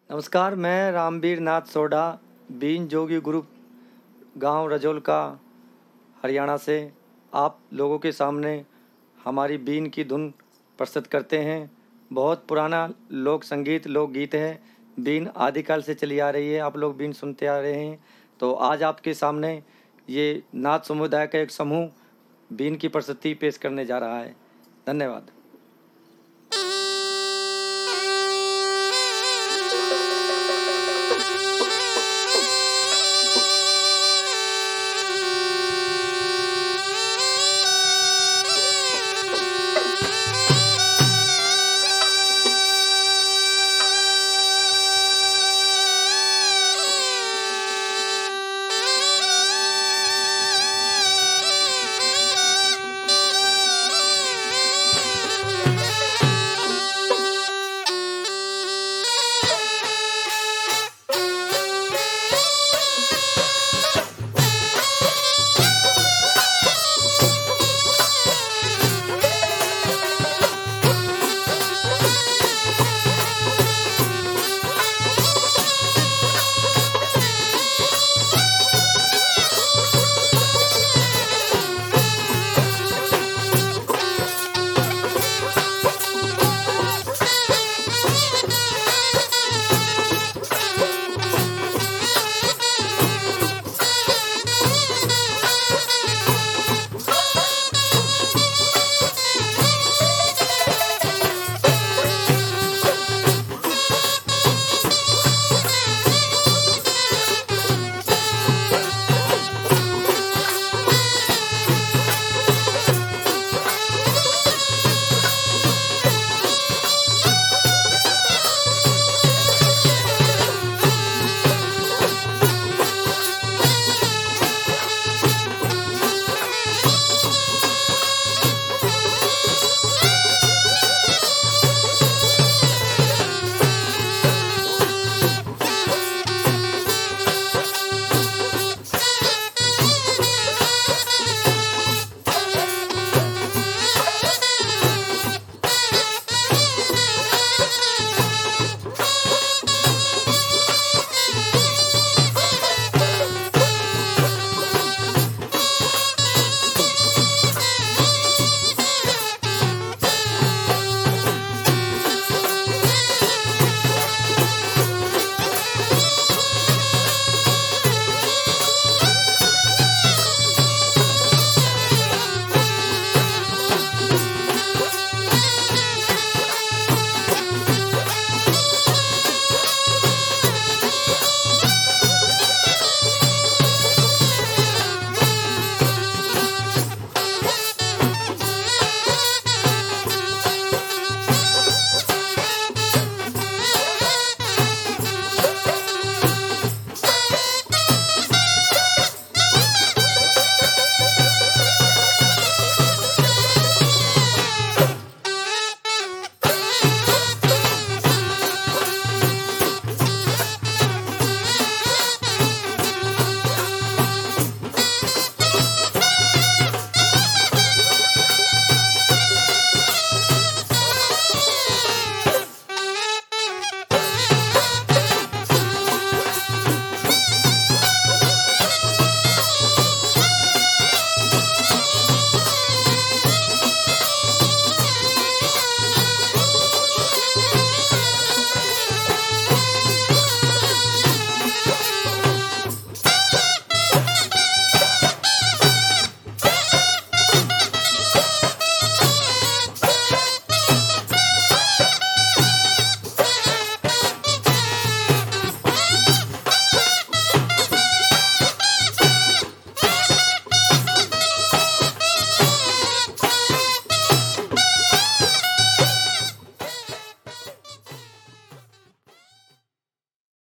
नमस्कार, मैं रामवीर नाथ सोढा, बीन जोगी ग्रुप, गांव रजौल हरियाणा से आप लोगों के सामने हमारी बीन की धुन प्रस्तुत करते हैं। बहुत पुराना लोक संगीत, लोकगीत है। बीन आदिकाल से चली आ रही है, आप लोग बीन सुनते आ रहे हैं। तो आज आपके सामने ये नाथ समुदाय का एक समूह बीन की प्रस्तुति पेश करने जा रहा है। धन्यवाद।